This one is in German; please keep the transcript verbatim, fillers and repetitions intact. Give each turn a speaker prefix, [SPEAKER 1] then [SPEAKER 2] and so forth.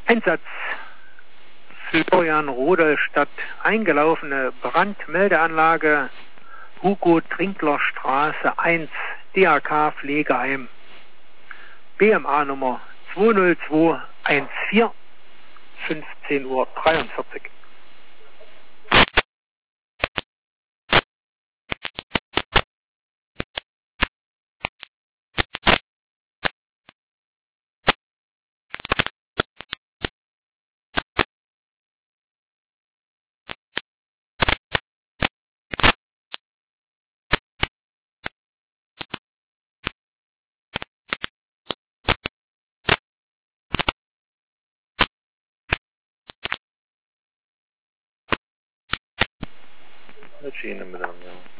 [SPEAKER 1] Einsatz Florian Rudolstadt, eingelaufene Brandmeldeanlage Hugo Trinkler Straße eins, D A K Pflegeheim, B M A Nummer zwei null zwei eins vier, fünfzehn Uhr dreiundvierzig.
[SPEAKER 2] Eine Schiene mit einem, ja.